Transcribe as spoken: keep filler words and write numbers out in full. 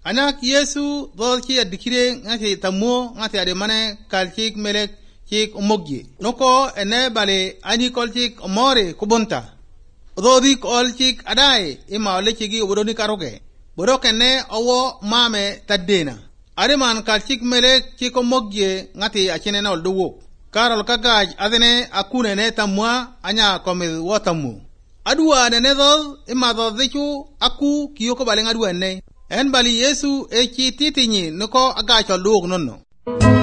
Anak Yesu do ki adikire ngati tamo ngati ade mane kalchik melek chik umogye noko ene bale ani kolchik more kubunta do dik olchik adai ima olechigi uroni karoge boroke ne owo mame tadena ade man kalchik melek chik umogye ngati achine na olduwo karol kagaj adene akune ne tamwa anya komil wotamu aduwa ne do ima do dichu aku kiyoko bale ngadu ene en bali Yesu e chi titinyi noko agacho lug nonno.